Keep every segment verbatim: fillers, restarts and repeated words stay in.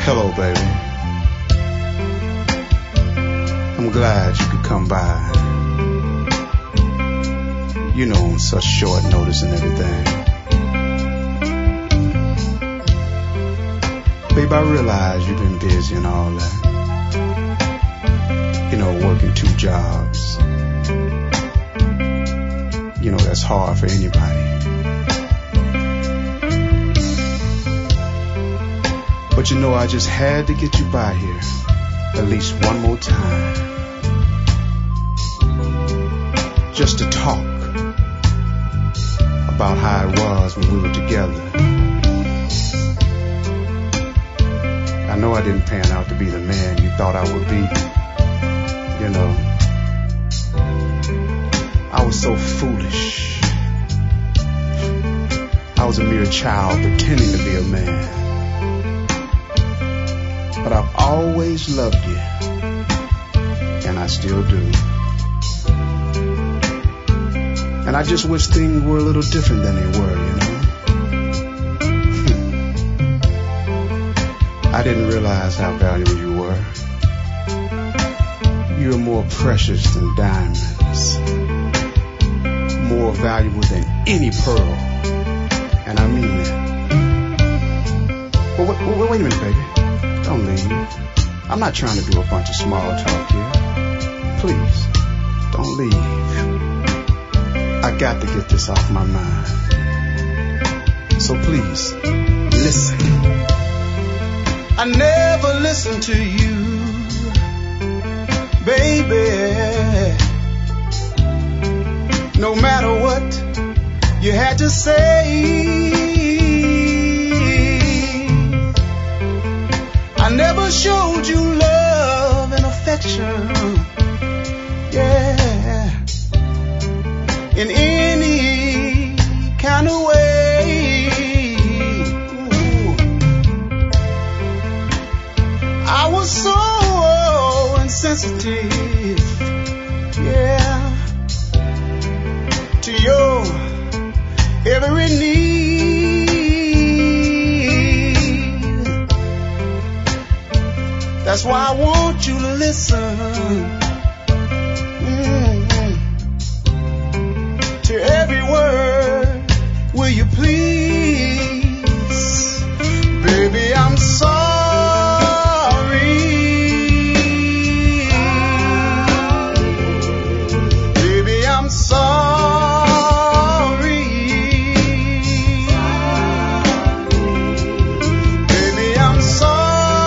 Hello, baby. I'm glad you could come by. You know, on such short notice and everything. Babe, I realize you've been busy and all that. You know, working two jobs. You know, that's hard for anybody. But you know, I just had to get you by here at least one more time. Just to talk about how it was when we were together. I know I didn't pan out to be the man you thought I would be. You know, I was so foolish. I was a mere child pretending to be a man. But I've always loved you, and I still do. And I just wish things were a little different than they were, you know. I didn't realize how valuable you were. You're more precious than diamonds, more valuable than any pearl, and I mean that. Well, wait, wait, wait a minute, baby. Don't leave. I'm not trying to do a bunch of small talk here. Please, don't leave. I got to get this off my mind. So please, listen. I never listened to you, baby. No matter what you had to say, I never showed you love and affection, yeah, in any kind of way. Ooh. I was so insensitive, yeah, to your every need. That's why I want you to listen mm-hmm. to every word. Will you please? Baby, I'm sorry. Baby, I'm sorry. Baby, I'm sorry.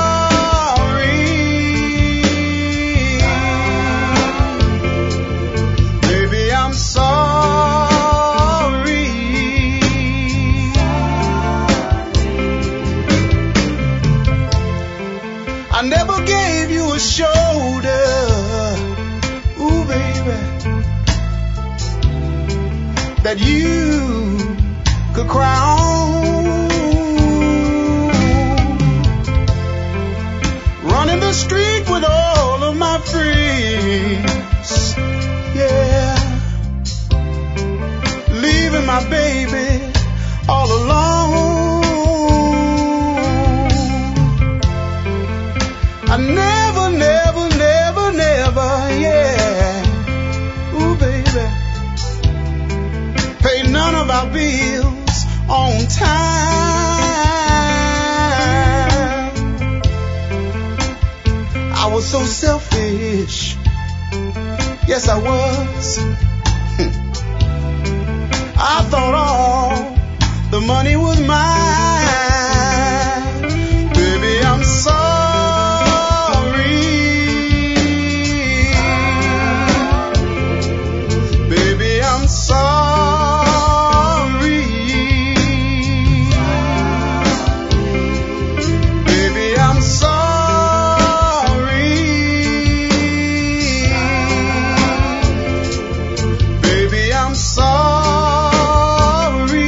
I never gave you a shoulder, ooh baby, that you could cry on. Running the street with all of my friends, yeah, leaving my baby all alone. I never, never, never, never, yeah, ooh baby, pay none of our bills on time. I was so selfish, yes I was. I thought all the money was mine. Baby, I'm sorry. Sorry.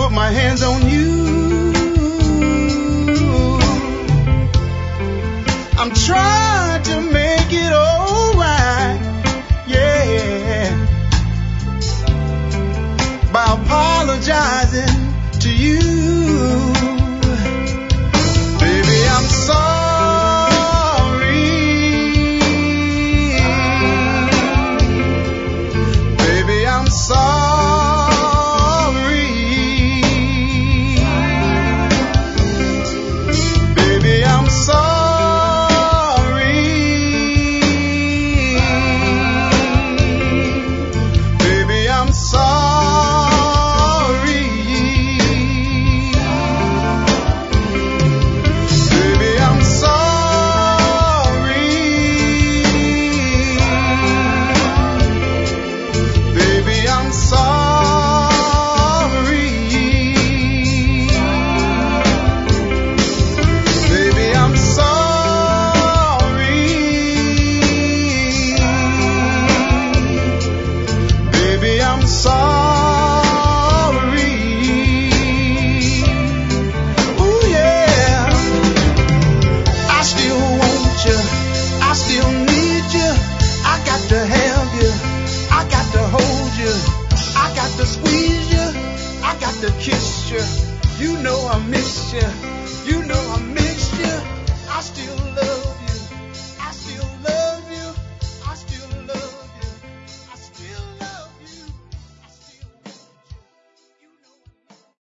put my hands on you. I'm trying to make it all right, yeah, by apologizing to you. Baby, I'm sorry. Baby, I'm sorry. Baby, I'm sorry. Baby, I'm sorry. Baby, I'm sorry. Baby, I'm sorry. Baby, I'm sorry. Baby, I'm sorry. Ooh, yeah. I still want you. I still need you. I got to have you. I got to hold you. I got to squeeze you. I got to kiss you. You know I miss you. You know I miss you. I still